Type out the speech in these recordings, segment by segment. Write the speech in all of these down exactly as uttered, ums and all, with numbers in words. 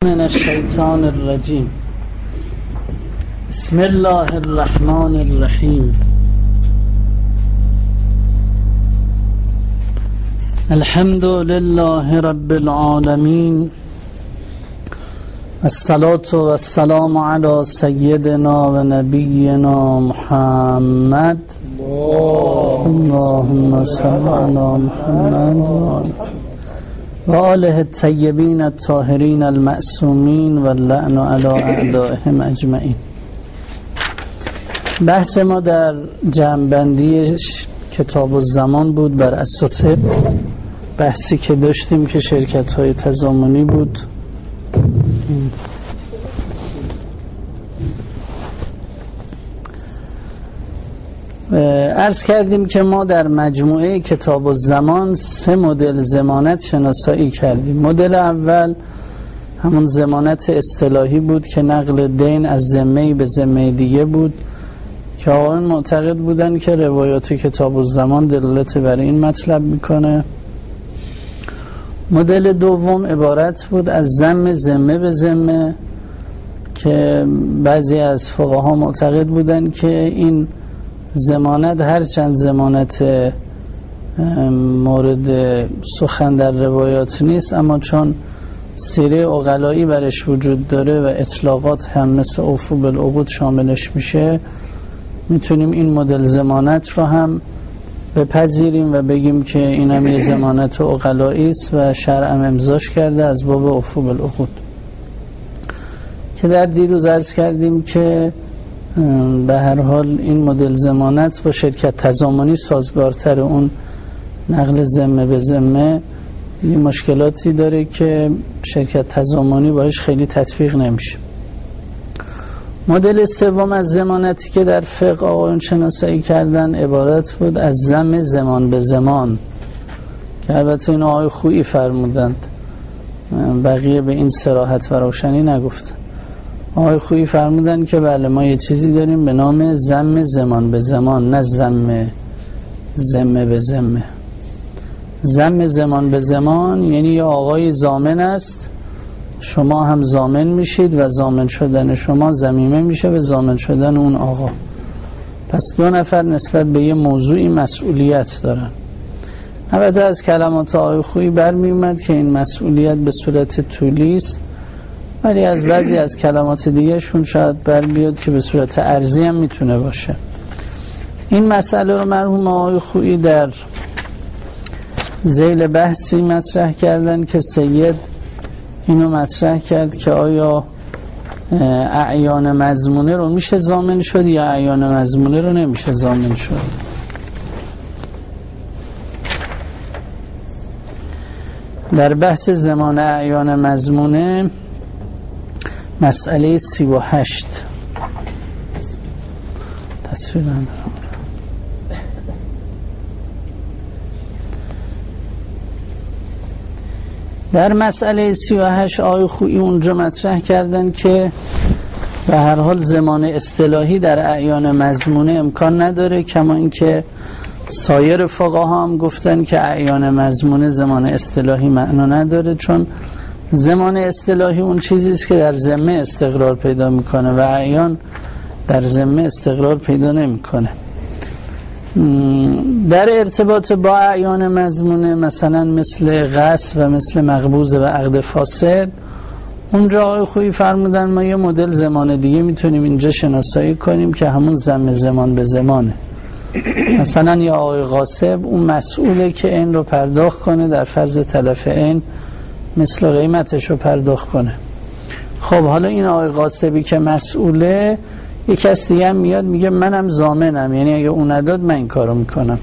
من الشیطان الرجیم. بسم الله الرحمن الرحیم. الحمد لله رب العالمین، الصلاة والسلام علی سیدنا و نبینا محمد. اللهم صل علی محمد و آله الطیبین الطاهرین المعصومین و اللعن علی اعدائهم اجمعین. بحث ما در جمع‌بندی کتاب الزمان بود بر اساس بحثی که داشتیم که شرکت های تضامنی بود. عرض کردیم که ما در مجموعه کتاب الزمان سه مدل ضمانت شناسایی کردیم. مدل اول همون ضمانت اصطلاحی بود که نقل دین از ذمه‌ای به ذمه دیگه بود که آقایان معتقد بودن که روایات کتاب الزمان دلالت بر این مطلب میکنه. مدل دوم عبارت بود از ضم ذمه به ذمه که بعضی از فقها معتقد بودن که این ضمانت هرچند ضمانت مورد سخن در روایات نیست، اما چون سیره عقلایی برش وجود داره و اطلاقات هم مثل اوفو بالعقود شاملش میشه، میتونیم این مدل ضمانت رو هم بپذیریم و بگیم که این هم یه ضمانت عقلایی است و شرع هم امضاش کرده از باب اوفو بالعقود. که در دیروز عرض کردیم که به هر حال این مدل ضمانت با شرکت تضامنی سازگارتر، اون نقل ذمه به ذمه این مشکلاتی داره که شرکت تضامنی باش خیلی تطبیق نمیشه. مدل سوم از ضمانتی که در فقه آقایون شناسایی کردن عبارت بود از ضم زمان به زمان که البته این آقای خویی فرمودند، بقیه به این صراحت و روشنی نگفتن. آقای خویی فرمودن که بله ما یه چیزی داریم به نام ضم زمان به زمان، نه ضم ذمه به ذمه. ضم زمان به زمان یعنی یه آقای ضامن است، شما هم ضامن میشید و ضامن شدن شما ضمیمه میشه به ضامن شدن اون آقا. پس دو نفر نسبت به یه موضوعی مسئولیت دارن. البته از کلمات آقای خویی برمی اومد که این مسئولیت به صورت طولی است، ولی از بعضی از کلمات دیگه شون شاید بر بیاد که به صورت ارضی هم میتونه باشه. این مسئله رو مرحوم آقای خویی در ذیل بحثی مطرح کردن که سید اینو مطرح کرد که آیا اعیان مضمونه رو میشه ضامن شد یا اعیان مضمونه رو نمیشه ضامن شد. در بحث زمان اعیان مضمونه مسئله سی و هشت تصویر ندارم. در مسئله سی و هشت آقای خویی اونجا مطرح کردن که به هر حال زمان اصطلاحی در اعیان مضمونه امکان نداره، کما اینکه سایر فقها هم گفتن که اعیان مضمونه زمان اصطلاحی معنا نداره، چون زمان اصطلاحی اون چیزی است که در ذمه استقرار پیدا میکنه و اعیان در ذمه استقرار پیدا نمیکنه. در ارتباط با اعیان مضمونه مثلا مثل غصب و مثل مقبوضه و عقد فاسد، اونجا آقای خویی فرمودن ما یه مدل زمان دیگه میتونیم اینجا شناسایی کنیم که همون ضم زمان به زمانه. مثلا یا آقای غاصب اون مسئوله که این رو پرداخت کنه در فرض تلف این مثل قیمتش رو پرداخت کنه. خب حالا این آقای غاصبی که مسئوله، یک کس دیگه هم میاد میگه منم ضامنم، یعنی اگه اون نداد من این کارو میکنم،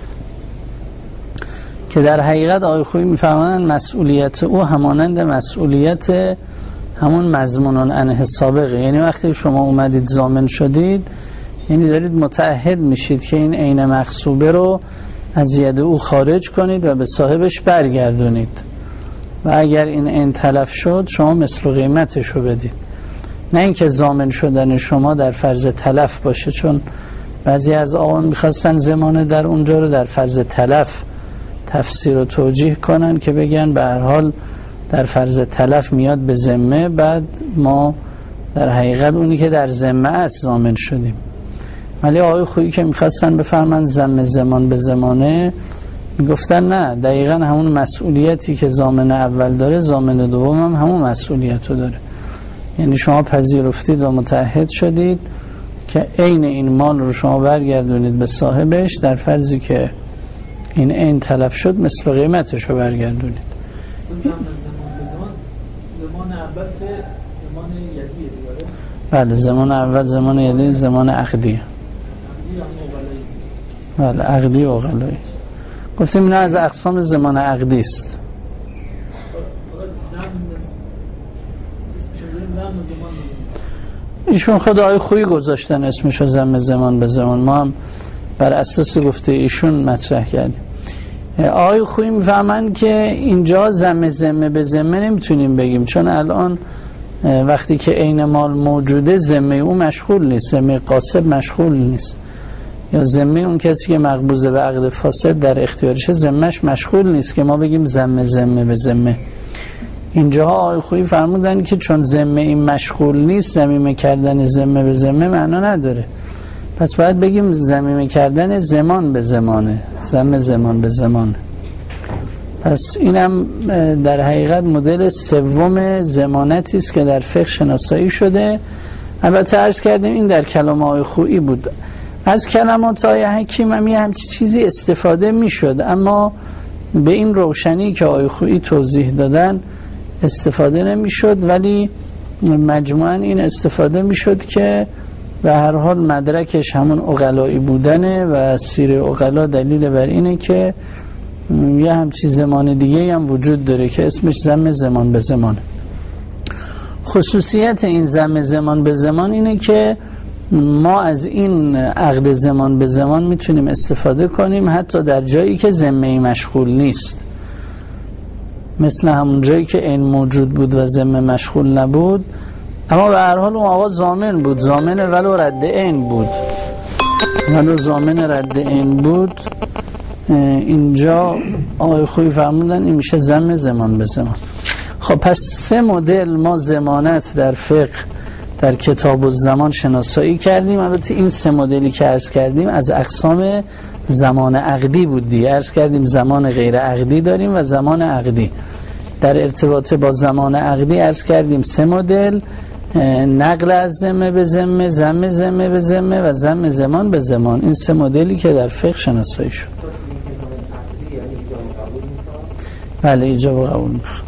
که در حقیقت آقای خویی میفرمایند مسئولیت او همانند مسئولیت همون مضمون عنه سابقه. یعنی وقتی شما اومدید ضامن شدید یعنی دارید متعهد میشید که این عین مغصوبه رو از ید او خارج کنید و به صاحبش برگردونید و اگر این عین تلف شد شما مثل قیمتش رو بدید، نه اینکه ضامن شدن شما در فرض تلف باشه، چون بعضی از آقایان میخواستن زمانه در اونجا رو در فرض تلف تفسیر و توجیه کنن که بگن به هر حال در فرض تلف میاد به ذمه، بعد ما در حقیقت اونی که در ذمه است ضامن شدیم. ولی آقای خویی که میخواستن بفرمند ضم زمان به زمانه، میگفتن نه، دقیقا همون مسئولیتی که ضامن اول داره ضامن دوم هم همون مسئولیت رو داره. یعنی شما پذیرفتید و متعهد شدید که عین این مال رو شما برگردونید به صاحبش، در فرضی که این عین تلف شد مثل قیمتش رو برگردونید. زمان زمان اول که زمان یدیه دیگاره؟ بله، زمان اول زمان یدی، زمان عقدی. بله، عقدی و غلایی. گفتیم اینا از اقسام زمان عقدی است. ایشون خود آقای خویی گذاشتن اسمشو ضم زمان به زمان، ما هم بر اساس گفته ایشون مطرح کردیم. آقای خویی میفهمن که اینجا ضم ضم به ضمه نمیتونیم بگیم، چون الان وقتی که عین مال موجوده ذمه اون مشغول نیست، ذمه قاصب مشغول نیست، یا ذمه اون کسی که مقبوضه به عقد فاسد در اختیارشه ذمهش مشغول نیست که ما بگیم ضم ضم به ضمه. اینجا آقای خویی فرمودن که چون ذمه این مشغول نیست، ضمیمه کردن ذمه به ضمه معنا نداره، پس باید بگیم ضمیمه کردن زمان به زمانه، ضم زمان به زمانه. پس اینم در حقیقت مدل سوم ضمانتی است که در فقه شناسایی شده. البته عرض کردیم این در کلام آقای خویی بود. از کلمات آقای حکیم هم یه همچی چیزی استفاده می شد، اما به این روشنی که آقای خویی توضیح دادن استفاده نمی شد، ولی مجموعاً این استفاده می شد که به هر حال مدرکش همون عقلایی بودنه و سیر عقلا دلیل بر اینه که یه همچی زمان دیگه هم وجود داره که اسمش ضم زمان به زمانه. خصوصیت این ضم زمان به زمان اینه که ما از این عقد زمان به زمان میتونیم استفاده کنیم حتی در جایی که ذمه مشغول نیست، مثل همون جایی که این موجود بود و ذمه مشغول نبود، اما به هر حال اون آقا ضامن بود، ضامن ولو رد عین بود، ولو ضامن رد عین بود. اینجا آقای خویی فرمودن این میشه ضم زمان به زمان. خب پس سه مدل ما ضمانت در فقه در کتاب الزمان شناسایی کردیم. البته این سه مدلی که عرض کردیم از اقسام زمان عقدی بود دیگه. عرض کردیم زمان غیر عقدی داریم و زمان عقدی. در ارتباط با زمان عقدی عرض کردیم سه مدل: نقل از ذمه به ذمه، ضم ذمه به ذمه و ضم زمان به زمان. این سه مدلی که در فقه شناسایی شد. بله، ایجاب و قبول میخواد.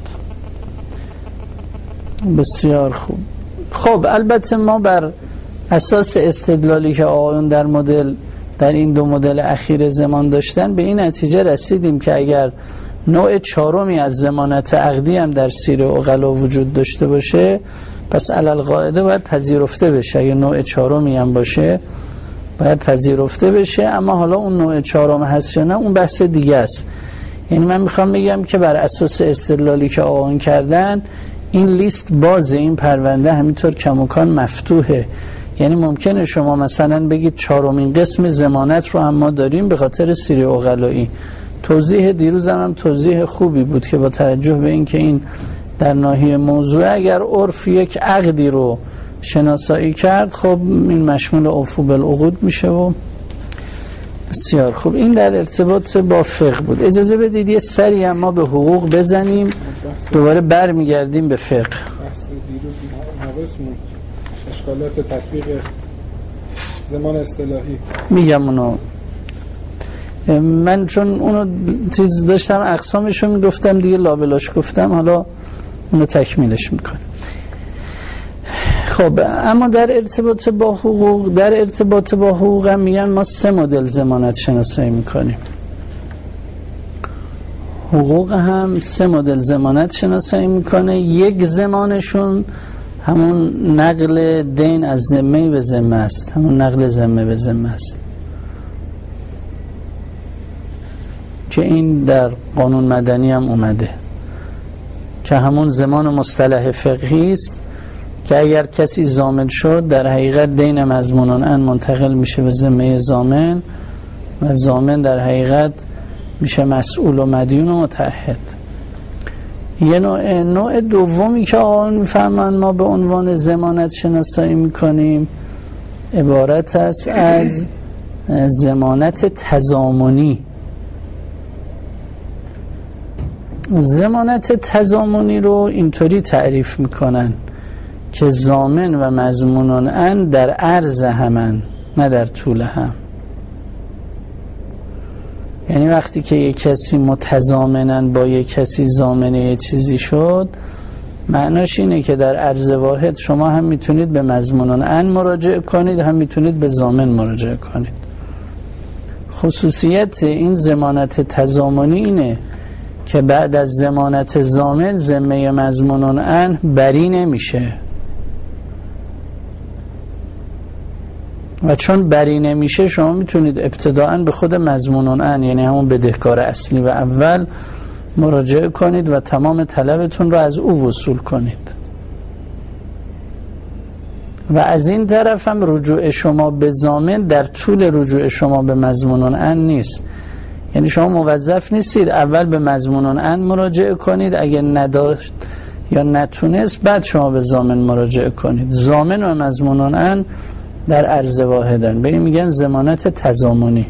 بسیار خوب. خب البته ما بر اساس استدلالی که آقایون در مدل در این دو مدل اخیر زمان داشتن به این نتیجه رسیدیم که اگر نوع چهارمی از ضمانت عقدی هم در سیر عقلا وجود داشته باشه، پس علل قاعده باید پذیرفته بشه. اگر نوع چهارمی هم باشه باید پذیرفته بشه، اما حالا اون نوع چهارم هست یا نه اون بحث دیگه است. یعنی من میخوام بگم که بر اساس استدلالی که آقایون کردن این لیست باز، این پرونده همینطور کموکان مفتوحه. یعنی ممکنه شما مثلا بگید چهارمین قسم ضمانت رو هم ما داریم به خاطر سیر عقلایی. توضیح دیروز هم, هم توضیح خوبی بود که با توجه به این که این در ناحیه موضوع اگر عرف یک عقدی رو شناسایی کرد، خب این مشمول اوفو بالعقود میشه. و بسیار خوب، این در ارتباط با فقه بود. اجازه بدید یه سری هم ما به حقوق بزنیم، دوباره بر میگردیم به فقه. اشکالات تطبیق زمان اصطلاحی میگم اونو، من چون اونو چیز داشتم اقسامشو میگفتم دیگه لابلاش گفتم، حالا اونو تکمیلش میکنم. خب اما در ارتباط با حقوق در ارتباط با حقوق هم میگن ما سه مدل ضمانت شناسایی میکنیم. حقوق هم سه مدل ضمانت شناسایی میکنه. یک زمانشون همون نقل دین از ذمه به ذمه است، همون نقل ذمه به ذمه است که این در قانون مدنی هم اومده که همون زمان مصطلح فقهی است که اگر کسی ضامن شد در حقیقت دین مضمونان ان منتقل میشه به ذمه ضامن و ضامن در حقیقت میشه مسئول و مدیون و متعهد. یه نوع نوع دومی که آقایون میفهمن ما به عنوان ضمانت شناسایی میکنیم عبارت است از ضمانت تضامنی. ضمانت تضامنی رو اینطوری تعریف میکنن که ضامن و مضمون ان در عرض همن نه در طول هم. یعنی وقتی که یک کسی متضامنن با یک کسی ضامنه یه چیزی شد، معناش اینه که در عرض واحد شما هم میتونید به مضمون ان مراجعه کنید، هم میتونید به ضامن مراجعه کنید. خصوصیت این ضمانت تضامنی اینه که بعد از ضمانت ضامن ذمه مضمون ان بری نمیشه، و چون بری نمیشه شما میتونید ابتداءً به خود مضمون ان، یعنی همون بدهکار اصلی و اول، مراجعه کنید و تمام طلبتون رو از او وصول کنید. و از این طرف هم رجوع شما به ضامن در طول رجوع شما به مضمون ان نیست. یعنی شما موظف نیستید اول به مضمون ان مراجعه کنید، اگه نداشت یا نتونست بعد شما به ضامن مراجعه کنید. ضامن و مضمون ان در عرض واحدن، به این میگن ضمانت تضامنی.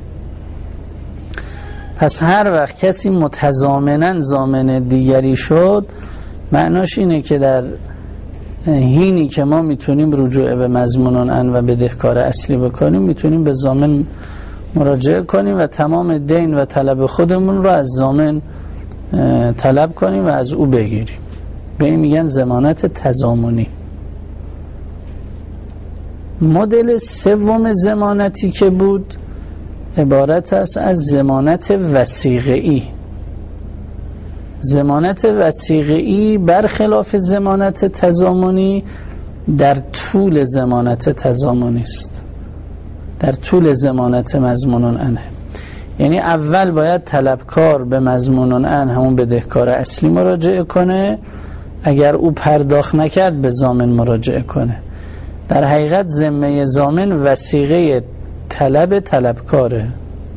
پس هر وقت کسی متضامناً ضامن دیگری شد، معناش اینه که در حینی که ما میتونیم رجوع به مضمون ان و بدهکار اصلی بکنیم، میتونیم به ضامن مراجعه کنیم و تمام دین و طلب خودمون رو از ضامن طلب کنیم و از او بگیریم. به این میگن ضمانت تضامنی. مدل سوم ضمانتی که بود عبارت است از ضمانت وثیقه‌ای. ضمانت وثیقه‌ای برخلاف ضمانت تضامنی در طول ضمانت تضامنی است، در طول ضمانت مضمون انه. یعنی اول باید طلبکار به مضمون ان، همون بدهکار اصلی، مراجعه کنه، اگر او پرداخت نکرد به ضامن مراجعه کنه. در حقیقت ذمه ضامن وثیقه طلب طلبکاره،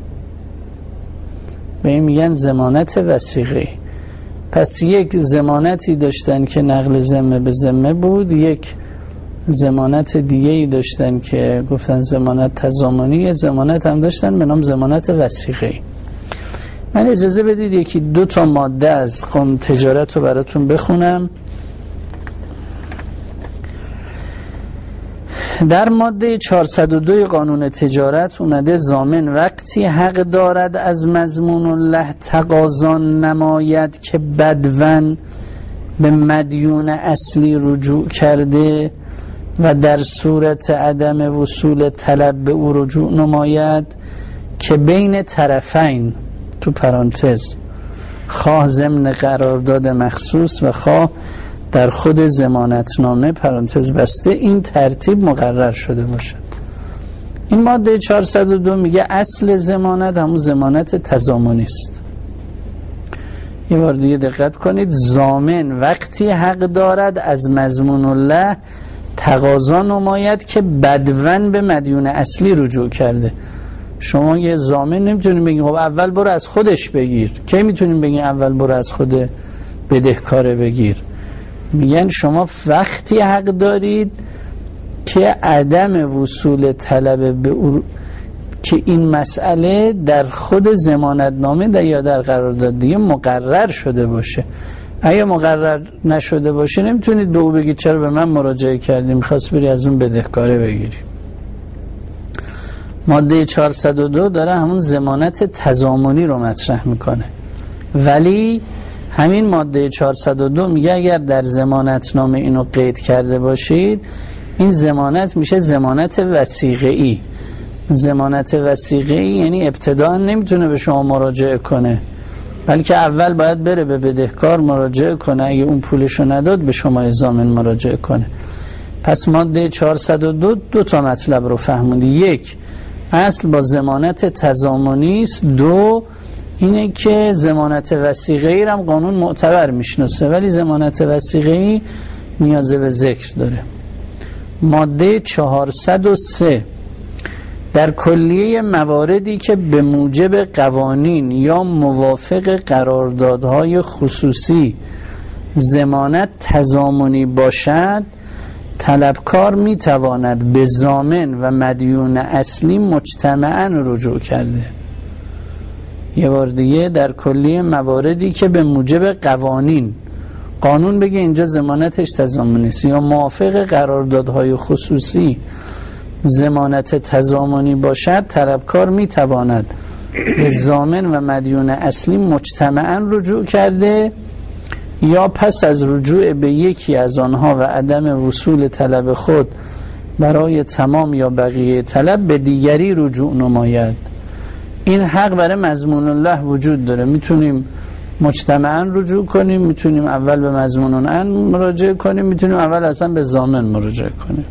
به این میگن ضمانت وثیقه. پس یک ضمانتی داشتن که نقل ذمه به ذمه بود، یک ضمانت دیگه ای داشتن که گفتن ضمانت تضامنی، ضمانت هم داشتن به نام ضمانت وثیقه. من اجازه بدید یکی دو تا ماده از قانون تجارت رو براتون بخونم. در ماده چهارصد و دو قانون تجارت اومده ضامن وقتی حق دارد از مضمون الله تقاضا نماید که بدون به مدیون اصلی رجوع کرده و در صورت عدم وصول طلب به او رجوع نماید که بین طرفین، تو پرانتز، خواه ضمن قرارداد مخصوص و خواه در خود ضمانتنامه پرانتز بسته، این ترتیب مقرر شده باشد. این ماده چهارصد و دو میگه اصل ضمانت همون ضمانت تضامنی است. یه بار دیگه دقت کنید، ضامن وقتی حق دارد از مضمون الله تقاضا نماید که بدون به مدیون اصلی رجوع کرده. شما یه ضامن نمیتونید بگید خب اول برو از خودش بگیر. کی میتونید بگید اول برو از خود بدهکاره بگیر؟ میگن شما وقتی حق دارید که عدم وصول طلب به او، که این مسئله در خود ضمانتنامه در یا در قرارداد دیگه مقرر شده باشه. اگه مقرر نشده باشه نمیتونید به او بگید چرا به من مراجعه کردی، میخواست بری از اون بدهکاره بگیری. ماده چهارصد و دو داره همون ضمانت تضامنی رو مطرح میکنه، ولی همین ماده چهارصد و دو میگه اگر در ضمانتنامه اینو قید کرده باشید، این ضمانت میشه ضمانت وثیقه‌ای. ضمانت وثیقه‌ای یعنی ابتداء نمیتونه به شما مراجعه کنه، بلکه اول باید بره به بدهکار مراجعه کنه، اگه اون پولشو نداد به شما ضامن مراجعه کنه. پس ماده چهارصد و دو دو تا مطلب رو فهموندی. یک، اصل با ضمانت تضامنی است. دو، اینه که ضمانت وثیقه‌ای هم قانون معتبر میشناسه، ولی ضمانت وثیقه‌ای نیاز به ذکر داره. ماده چهارصد و سه در کلیه مواردی که به موجب قوانین یا موافق قراردادهای خصوصی ضمانت تضامنی باشد، طلبکار میتواند به ضامن و مدیون اصلی مجتمعاً رجوع کرده. یه بار دیگه، در کلیه مواردی که به موجب قوانین، قانون بگه اینجا ضمانتش تضامنی است، یا موافق قراردادهای خصوصی ضمانت تضامنی باشد، طلبکار میتواند به ضامن و مدیون اصلی مجتمعاً رجوع کرده یا پس از رجوع به یکی از آنها و عدم وصول طلب خود برای تمام یا بقیه طلب به دیگری رجوع نماید. این حق برای مضمون الله وجود داره. میتونیم مجتمعاً رجوع کنیم، میتونیم اول به مضمون الله مراجعه کنیم، میتونیم اول اصلا به ضامن مراجعه کنیم.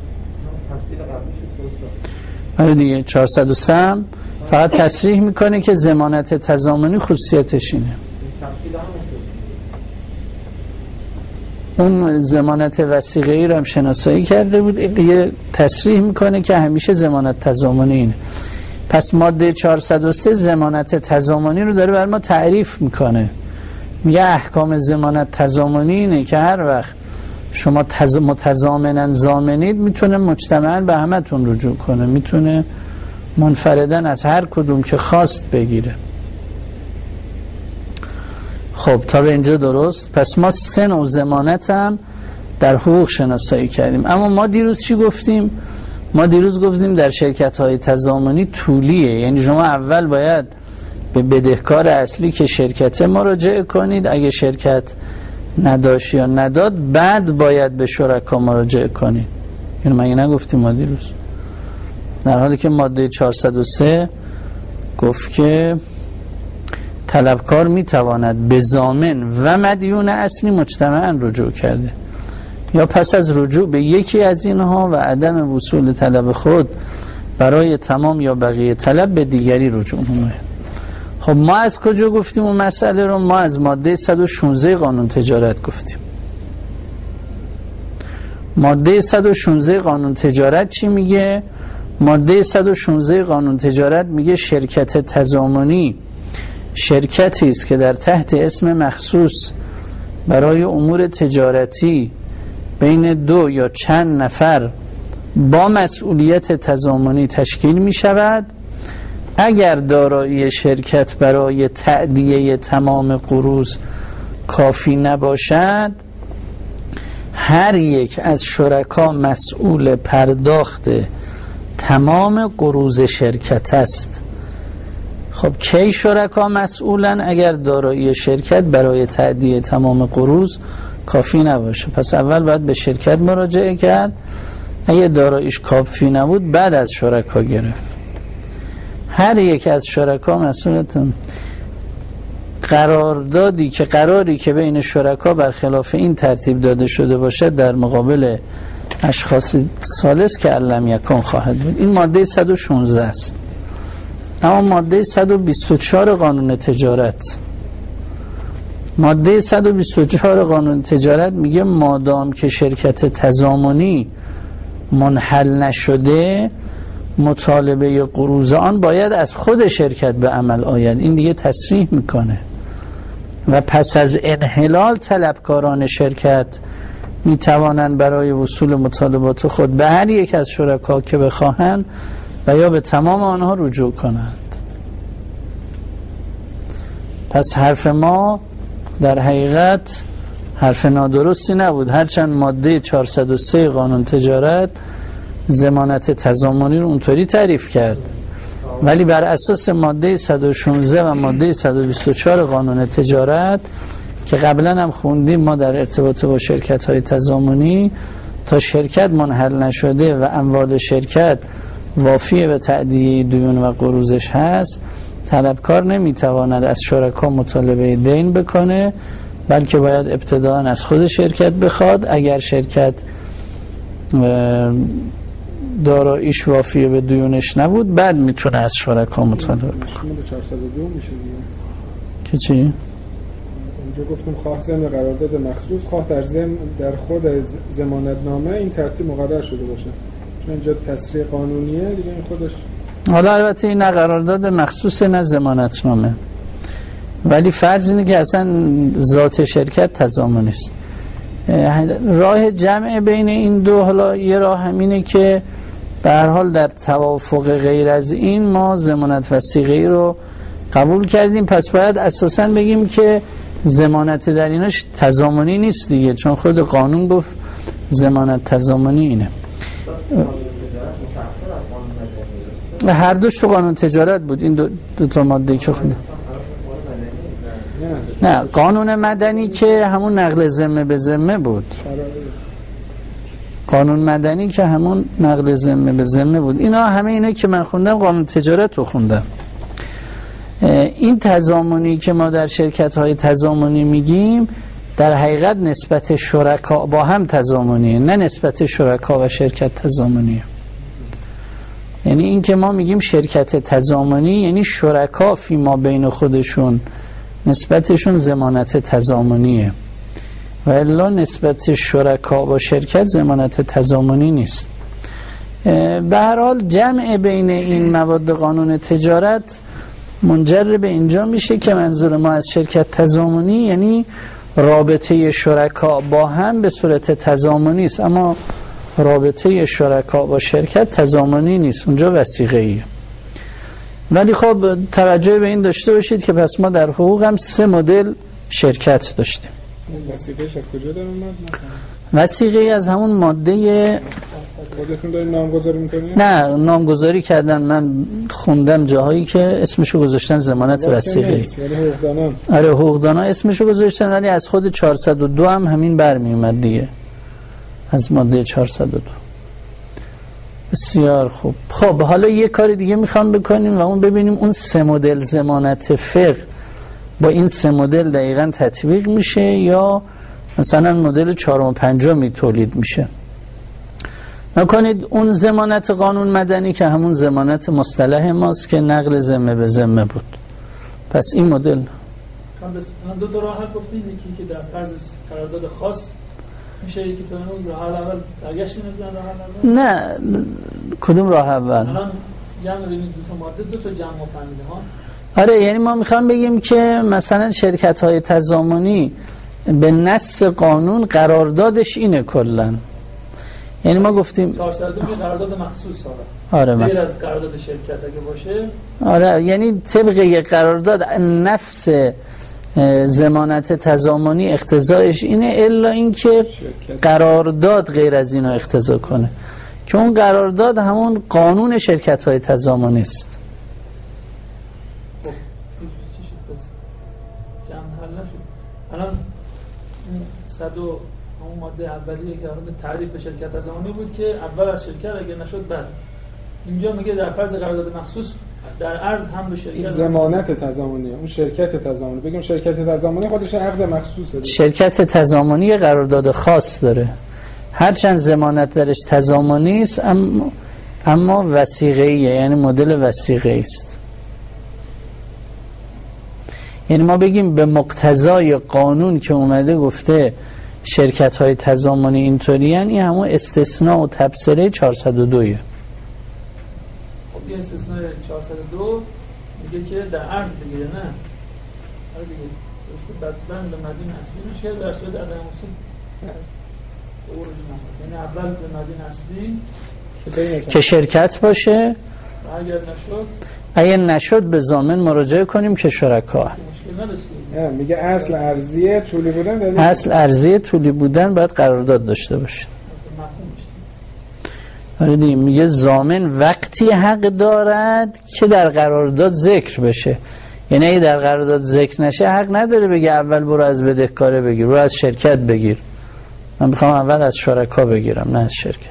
آره دیگه، چهارصد و سه هم فقط تصریح میکنه که ضمانت تضامنی خصوصیتش اینه. اون ضمانت وثیقه‌ای رو هم شناسایی کرده بود، یه تصریح میکنه که همیشه ضمانت تضامنی اینه. پس ماده چهارصد و سه ضمانت تضامنی رو داره بر ما تعریف میکنه. میگه احکام ضمانت تضامنی اینه که هر وقت شما تز... متضامنن ضامنید، میتونه مجتمعاً به همتون رجوع کنه، میتونه منفردن از هر کدوم که خواست بگیره. خب تا به اینجا درست؟ پس ما سه نوع ضمانت هم در حقوق شناسایی کردیم. اما ما دیروز چی گفتیم؟ ما دیروز گفتیم در شرکت‌های تضامنی طولیه، یعنی شما اول باید به بدهکار اصلی که شرکت مراجعه کنید، اگه شرکت نداشت یا نداد بعد باید به شرکا مراجعه کنید. اینو مگه نگفتیم ما دیروز؟ در حالی که ماده چهارصد و سه گفت که طلبکار میتواند به ضامن و مدیون اصلی مجتمعاً رجوع کرده یا پس از رجوع به یکی از اینها و عدم وصول طلب خود برای تمام یا بقیه طلب به دیگری رجوع نماید. خب ما از کجا گفتیم اون مسئله رو؟ ما از ماده صد و شانزده قانون تجارت گفتیم. ماده صد و شانزده قانون تجارت چی میگه؟ ماده صد و شانزده قانون تجارت میگه شرکت تضامنی شرکتی است که در تحت اسم مخصوص برای امور تجارتی بین دو یا چند نفر با مسئولیت تضامنی تشکیل می شود. اگر دارایی شرکت برای تأدیه تمام قروض کافی نباشد، هر یک از شرکا مسئول پرداخت تمام قروض شرکت است. خب کی شرکا مسئولن؟ اگر دارایی شرکت برای تأدیه تمام قروض کافی نباشه. پس اول باید به شرکت مراجعه کرد، اگه داراییش کافی نبود بعد از شرکا گرفت. هر یک از شرکا مسئولتون قراردادی که قراری که بین شرکا برخلاف این ترتیب داده شده باشه در مقابل اشخاص ثالث که علم یکن خواهد بود. این ماده صد و شانزده است. اما ماده صد و بیست و چهار قانون تجارت ماده صد و بیست و چهار قانون تجارت میگه مادام که شرکت تضامنی منحل نشده، مطالبه قروض آن باید از خود شرکت به عمل آید. این دیگه تصریح میکنه و پس از انحلال طلبکاران شرکت میتوانند برای وصول مطالبات خود به هر یک از شرکا که بخواهند و یا به تمام آنها رجوع کنند. پس حرف ما در حقیقت حرف نادرستی نبود، هرچند ماده چهارصد و سه قانون تجارت ضمانت تضامنی رو اونطوری تعریف کرد، ولی بر اساس ماده صد و شانزده و ماده صد و بیست و چهار قانون تجارت که قبلا هم خوندیم ما در ارتباط با شرکت های تضامنی، تا شرکت منحل نشده و اموال شرکت وافی به تأدیه دیون و قروضش هست، طلبکار نمیتواند از شرکا مطالبه دین بکنه، بلکه باید ابتداء از خود شرکت بخواد. اگر شرکت داراییش وافی به دیونش نبود بعد میتونه از شرکا مطالبه بکنه. چهارصد و دو میشه دیگه که چی؟ اونجا گفتم خواه ضمن قرارداد مخصوص، خواه در ضمن در خود ضمانتنامه این ترتیب مقرر شده باشه، چون اینجا تصریح قانونیه دیگه، این خودش حالا البته این نه قرارداد مخصوص نه ضمانتنامه، ولی فرض اینه که اصلا ذات شرکت تضامنی است. راه جمع بین این دو، حالا یه راه همینه که به هر حال در توافق غیر از این ما ضمانت وثیقه‌ای رو قبول کردیم، پس باید اساساً بگیم که ضمانت در ایناش تضامنی نیست دیگه، چون خود قانون گفت ضمانت تضامنی اینه. هر دوش تو قانون تجارت بود این دو, دو تا ماده که خونه. نه قانون مدنی که همون نقل ذمه به ذمه بود، قانون مدنی که همون نقل ذمه به ذمه بود. اینا همه اینا که من خوندم قانون تجارت رو خوندم. این تضامنی که ما در شرکت های تضامنی میگیم در حقیقت نسبت شرکا با هم تضامنیه، نه نسبت شرکا و شرکت تضامنیه. یعنی این که ما میگیم شرکت تضامنی یعنی شرکا فی ما بین خودشون نسبتشون ضمانت تضامنیه، و الا نسبت شرکا با شرکت ضمانت تضامنی نیست. به هر حال جمع بین این مواد قانون تجارت منجر به اینجا میشه که منظور ما از شرکت تضامنی یعنی رابطه شرکا با هم به صورت تضامنی است، اما رابطه شرکا با شرکت تضامنی نیست، اونجا وثیقه‌ایه. ولی خب توجه به این داشته باشید که پس ما در حقوق هم سه مدل شرکت داشتیم. وثیقه‌اش از کجا در اومد؟ وثیقه از همون ماده خودتون دارین نامگذاری میکنید؟ نه نامگذاری کردن، من خوندم جاهایی که اسمشو گذاشتن ضمانت وثیقه‌ای. یعنی حقوقدانا. آره حقوقدانا اسمشو گذاشتن، ولی از خود چهارصد و دو هم همین برمی اومد دیگه، از ماده چهارصد و دو. بسیار خوب. خب حالا یه کار دیگه میخوام بکنیم و اون ببینیم اون سه مدل ضمانت فقه با این سه مدل دقیقاً تطبیق میشه یا مثلا مدل چهارم و پنجمی تولید میشه. نکنید اون ضمانت قانون مدنی که همون ضمانت مصطلح ماست که نقل ذمه به ذمه بود، پس این مدل من دو تا راه حل گفتیم، یکی که در فرض قرارداد خاص میشه، یکی فرمون راه حل اول برگشت نمیدونن راه حل نه کدوم راه اول؟ الان جمع بین دو تا ماده دو تا جمع فهمیده ها. آره یعنی ما میخوام بگیم که مثلا شرکت های تضامنی به نص قانون قراردادش اینه کلن، یعنی ما گفتیم چهارصد و دو قرارداد مخصوص ها. آره غیر مثلا از قرارداد شرکت اگه باشه، آره یعنی طبق یک قرارداد نفس ضمانت تضامنی اقتضایش اینه، الا اینکه قرارداد غیر از اینا اقتضا کنه که اون قرارداد همون قانون شرکت های تضامنی است. خب چی شد پس؟ جمع حل نشد. الان صد و همون ماده اولیه که آرد تعریف شرکت تضامنی بود که اول از شرکت اگه نشد بعد، اینجا میگه در فرض قرارداد مخصوص در عرض هم به شرکت ضمانت تضامنی، اون شرکت تضامنی، بگیم شرکت تضامنی خودش عقد مخصوصه. شرکت تضامنی قرارداد خاص داره، هرچند ضمانت درش تضامنی است اما اما وثیقه‌ایه، یعنی مدل وثیقه‌ای است. یعنی ما بگیم به مقتضای قانون که اومده گفته شرکت های تضامنی اینطوری هن، این همون استثناء و تبصره چهارصد و دویه. خب این استثناء چهارصد و دو میگه که در عرض بگیره، نه آره دیگه درسته، بدبند به مدین اصلی میشه در صورت عدم وصول یعنی اول به مدین اصلی که شرکت باشه، اگر نشد اگه نشد به ضامن مراجعه کنیم که شرکا. مشکل نداشته. میگه اصل ارضیه طولی بودن، اصل ارضیه طولی بودن باید قرارداد داشته باشه. آره دیگه، میگه ضامن وقتی حق دارد که در قرارداد ذکر بشه، یعنی اگه در قرارداد ذکر نشه حق نداره بگه اول برو از بدهکاره بگیر، برو از شرکت بگیر، من میخوام اول از شرکا بگیرم نه از شرکت.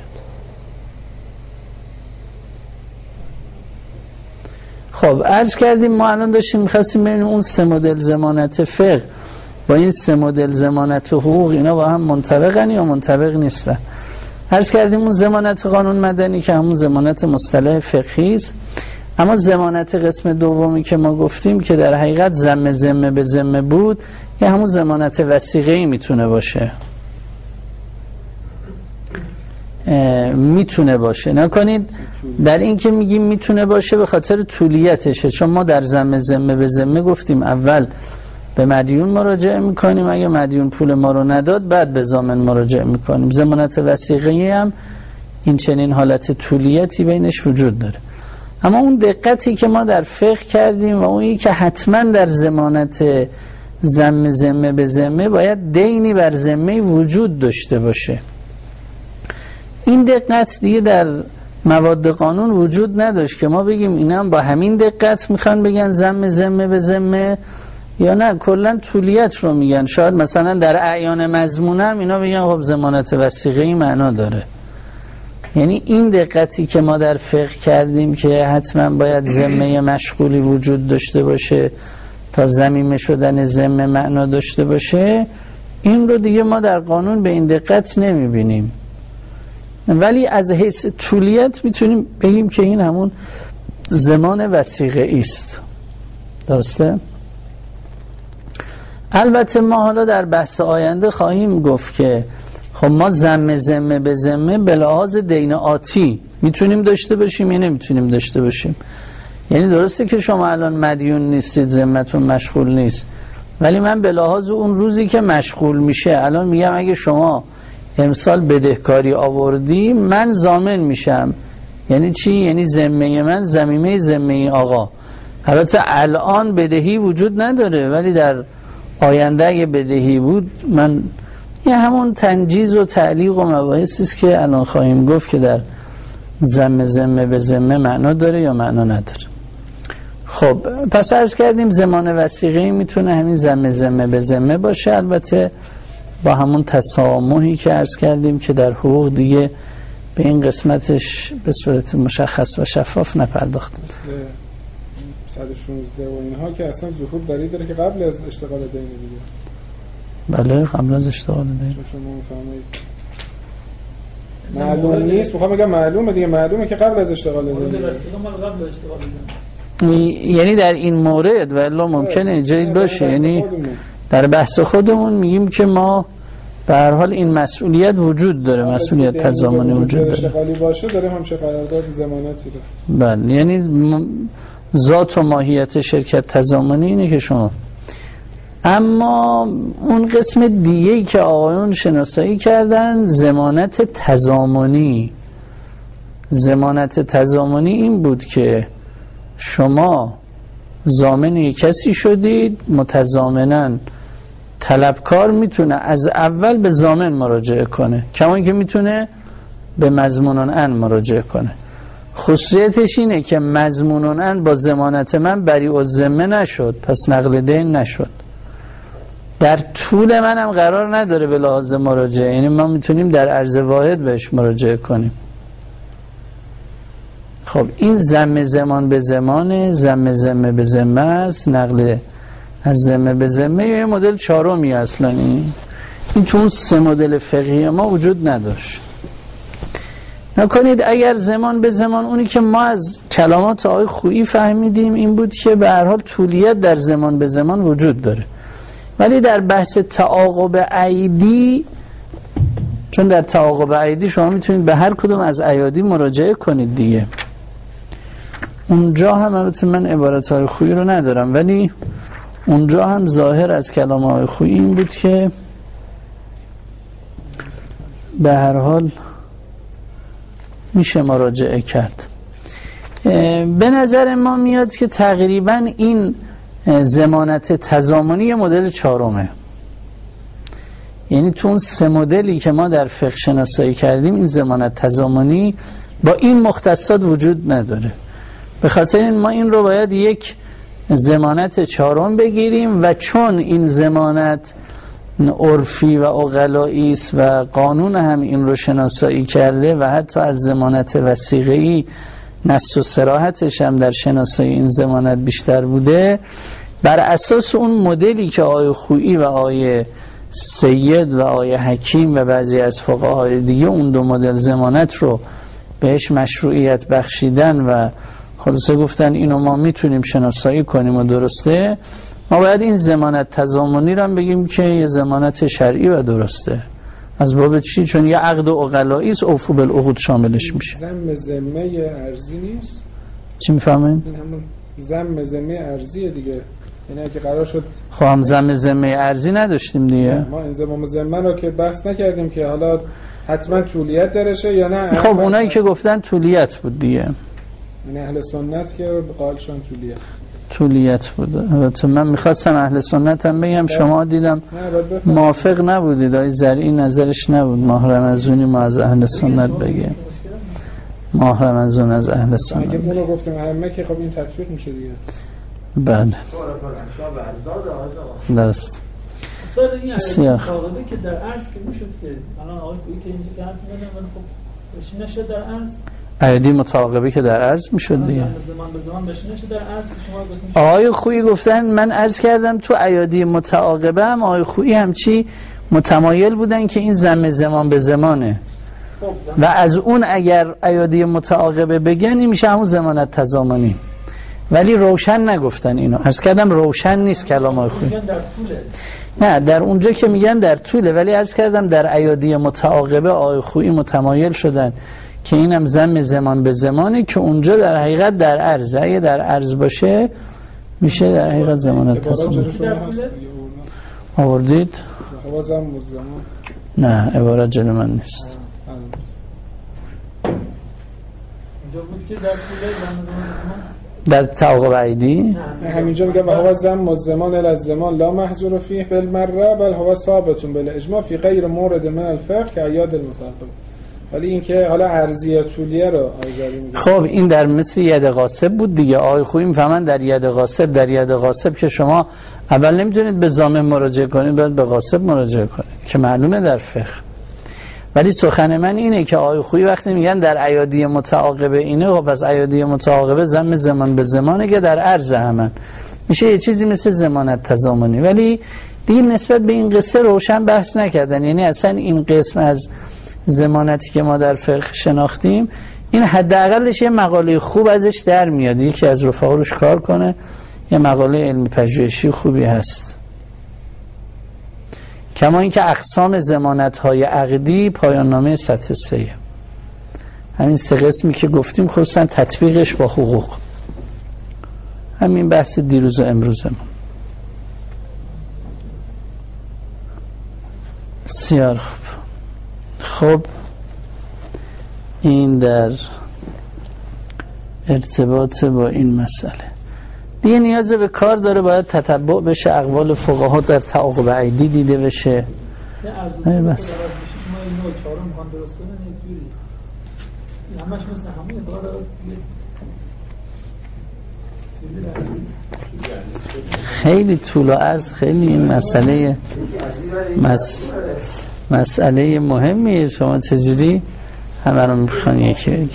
خب عرض کردیم ما الان داشتیم میخواستیم ببینیم اون سه مدل ضمانت فقه با این سه مدل ضمانت حقوق اینا با هم منطبقن یا منطبق نیستن. عرض کردیم اون ضمانت قانون مدنی که همون ضمانت مصطلح فقهی است، اما ضمانت قسم دومی که ما گفتیم که در حقیقت ذمه ذمه به ذمه بود، یه همون ضمانت وثیقه‌ای میتونه باشه. میتونه باشه. نکنید در این که میگیم میتونه باشه به خاطر طولیتشه، چون ما در ذمه ذمه به ذمه گفتیم اول به مدیون مراجعه میکنیم، اگه مدیون پول ما رو نداد بعد به ضامن مراجعه میکنیم. ضمانت وثیقه‌ای هم این چنین حالت طولیتی بینش وجود داره. اما اون دقتی که ما در فقه کردیم و اونی که حتما در ضمانت ذمه ذمه به ذمه باید دینی بر ذمه وجود داشته باشه. این دقت دیگه در مواد قانون وجود نداشت که ما بگیم اینا هم با همین دقت میخوان بگن ذمه ذمه به ذمه یا نه کلا طولیت رو میگن. شاید مثلا در اعیان مضمونه هم اینا بگن خب ضمانت وثیقه‌ای معنا داره. یعنی این دقتی که ما در فقه کردیم که حتما باید ذمه مشغولی وجود داشته باشه تا ضمیمه شدن ذمه معنا داشته باشه، این رو دیگه ما در قانون به این دقت نمیبینیم. ولی از حیث طولیت میتونیم بگیم که این همون ضمان وثیقه‌ای است. درسته؟ البته ما حالا در بحث آینده خواهیم گفت که خب ما ذمه ذمه به ذمه به لحاظ دین آتی میتونیم داشته باشیم یا نمیتونیم داشته باشیم. یعنی درسته که شما الان مدیون نیستید، ذمتون مشغول نیست، ولی من به لحاظ اون روزی که مشغول میشه الان میگم اگه شما امسال بدهکاری آوردی من ضامن میشم. یعنی چی؟ یعنی ذمه من ضمیمه ذمه آقا. البته الان بدهی وجود نداره، ولی در آینده اگه بدهی بود من، یه همون تنجیز و تعلیق و مباحثی است که الان خواهیم گفت که در ذمه ذمه به ذمه معنا داره یا معنا نداره. خب پس عرض کردیم ضمان وثیقه‌ای میتونه همین ذمه ذمه به ذمه باشه، البته با همون تسامحی که عرض کردیم که در حقوق دیگه به این قسمتش به صورت مشخص و شفاف نپرداختیم. صد و شانزده و اینها که اصلا ظهور داری داره که قبل از اشتغال دین دیگه. بله قبل از اشتغال دین. شما میفهمید معلوم نیست، میخوام بگم معلومه دیگه، معلومه که قبل از اشتغال دین. مورد وثیقه ما قبل از اشتغال دین. یعنی در این مورد ولی ممکنه اینجوری باشه، یعنی در بحث خودمون میگیم که ما به هر حال این مسئولیت وجود داره، مسئولیت تضامنی وجود داره. اشتغالی باشه داره همشه قرارداد ضمانتی رو. بله یعنی ذات و ماهیت شرکت تضامنی اینه که شما. اما اون قسم دیگه‌ای که آقایون شناسایی کردن ضمانت تضامنی. ضمانت تضامنی این بود که شما ضامن یک کسی شدید، متضامناً طلبکار میتونه از اول به ضامن مراجعه کنه، کما اینکه میتونه به مضمونن ان مراجعه کنه. خصوصیتش اینه که مضمونن ان با ضمانت من بریء الذمه نشد، پس نقل دین نشد. در طول منم قرار نداره به لحاظ مراجعه، یعنی ما میتونیم در عرض واحد بهش مراجعه کنیم. خب این ذمه زمان به زمانه، ذمه ذمه به ذمه است، نقل از ذمه به ذمه یه مدل چهارمی اصلا. این این تو اون سه مدل فقهی ما وجود نداشت. نکنید اگر زمان به زمان، اونی که ما از کلامات آقای خویی فهمیدیم این بود که به هر حال طولیت در زمان به زمان وجود داره، ولی در بحث تعاقب عیدی، چون در تعاقب عیدی شما میتونید به هر کدوم از ایادی مراجعه کنید دیگه، اونجا هم البته من عبارت های خویی رو ندارم، ولی اونجا هم ظاهر از کلام های خویی این بود که به هر حال میشه مراجعه کرد. به نظر ما میاد که تقریبا این ضمانت تضامنی مدل چهارمه، یعنی تو اون سه مدلی که ما در فقه شناسایی کردیم این ضمانت تضامنی با این مختصات وجود نداره. به خاطر این ما این رو باید یک ضمانت چهارم بگیریم و چون این ضمانت عرفی و عقلایی است و قانون هم این رو شناسایی کرده و حتی از ضمانت وثیقه‌ای نص و صراحتش هم در شناسایی این ضمانت بیشتر بوده، بر اساس اون مدلی که آقای خویی و آقای سید و آقای حکیم و بعضی از فقهای دیگه اون دو مدل ضمانت رو بهش مشروعیت بخشیدن و خلاصه گفتن اینو ما میتونیم شناسایی کنیم و درسته، ما باید این ضمانت تضامنی رو هم بگیم که یه ضمانت شرعی و درسته. از باب چی؟ چون یه عقد عقلایی است، اوفو بالعقود شاملش میشه. ذم ذمه ارضی نیست؟ چی میفهمین؟ این همون ذم ذمه ارضیه دیگه. یعنی اگه قرار شد خب هم ذم ذمه ارضی نداشتیم دیگه. ما انضمام ذمه رو که بحث نکردیم که حالا حتما طولیت درشه یا نه. خب اونایی که گفتن طولیت بود دیگه، یعنی اهل سنت که قائلشون طولیت طولیت بود. البته من میخواستم اهل سنت هم بگم، شما دیدم موافق نبودید، آقای زرعی نظرش نبود ماه رمضانی ما از اهل سنت بگیم، ماه رمضان از اهل سنت. اگه اونو گفتیم ائمه که خب این تطبیق میشه دیگه. بله درست. بسیار مطالبه که در عرض که میشد که الان آقای خویی که اینجا که حرف می‌زنن ولی خب بشین نشد در عرض ایادی متعاقبه که در عرض میشد دیگه. زمان به زمان بشین نشد در عرض شما گفتید. آقای خویی گفتن من عرض کردم تو ایادی متعاقبه هم آقای خویی همچی متمایل بودن که این ضم زمان به زمانه و از اون اگر ایادی متعاقبه بگن این میشه همون ضمانت تضامنی، ولی روشن نگفتن اینو. عرض کردم روشن نیست کلام آقای خویی. نه در اونجا که میگن در طوله، ولی عرض کردم در ایادی متعاقبه آقای خویی متمایل شدن که اینم ضم زمان به زمانه که اونجا در حقیقت در عرض، اگه در عرض باشه میشه در حقیقت زمانت تضامنی. آوردید؟ نه عبارت جلو من نیست. در تعاقب عیدی همینجا میگه و هو ضم الزمان الی الزمان لا محظور فیه بالمره بل هو ثابت بالاجماع فی غیر مورد من الفقه که ایاد المتعاقبه. ولی اینکه حالا ارضیه طولیه رو آیزاری میگه. خب این در مثل ید غاصب بود دیگه. آقای خویی میفهمن در ید غاصب، در ید غاصب که شما اول نمیتونید به ضامن مراجعه کنید، باید به غاصب مراجعه کنید که معلومه در فقه. ولی سخن من اینه که آقای خویی وقتی میگن در ایادی متعاقبه اینه، خب پس ایادی متعاقبه ضم زمان به زمانه که در عرض همن میشه یه چیزی مثل ضمانت تضامنی. ولی دیگه نسبت به این قصه روشن بحث نکردن، یعنی اصلا این قسم از ضمانتی که ما در فقه شناختیم این حداقلش یه مقاله خوب ازش در میاد، یکی از رفقا روش کار کنه، یه مقاله علمی پژوهشی خوبی هست. کما اینکه اقسام ضمانت‌های عقدی پایان نامه سطح سه، همین سه قسمی که گفتیم خصوصا تطبیقش با حقوق، همین بحث دیروز و امروز ما. بسیار خوب. خب این در ارتباط با این مسئله دیگه نیاز به کار داره، باید تتبع بشه اقوال فقها در تعاقب عیدی دیده بشه. نه بس شما اینو چهارم میخوان درست کنن یک جوری همش مثل همه داره. خیلی طول و عرض، خیلی این مسئله مس... مسئله مهمیه. شما چجوری همه رو میخوان یکی بگی؟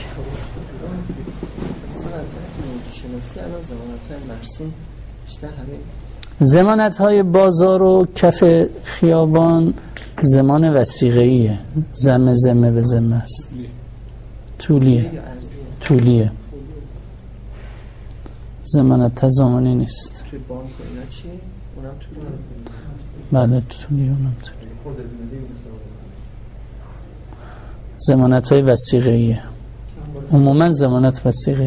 ضمانت های بازار و کف خیابان زمان وثیقه‌ایه، ضم ذمه به ذمه است، طولیه طولیه ضمانت تضامنی نیست. بله طولیه، اونم طولیه. ضمانت های وثیقه‌ایه، عموما ضمانت وثیقه‌ای.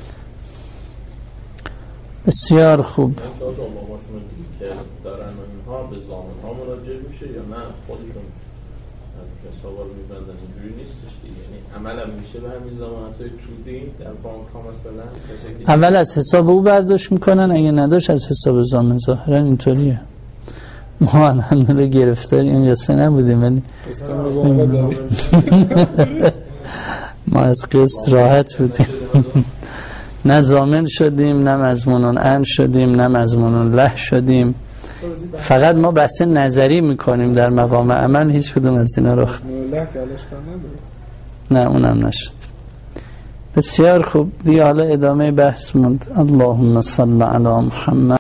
بسیار خوب. که دارن اینها به ضامن ها مراجعه میشه یا نه خودشون حسابا رو میبندن؟ اینجوری نیستش دیگه، یعنی عمل هم میشه به همین ضمانت های تودی در بانک ها مثلا اول از حساب او برداشت میکنن، اگه نداشت از حساب ضامن. ظاهرا اینطوریه. ما الحمدلله گرفتاری این قصه نبودیم، ولی ما از قسط راحت بودیم. نه ضامن شدیم، نه مضمون ان شدیم، نه مضمون له شدیم. فقط ما بحث نظری میکنیم در مقام عمل، هیچ کدوم از اینا رخ نه اونم نشد. بسیار خوب دیگه، حالا ادامه بحث موند. اللهم صل علی محمد.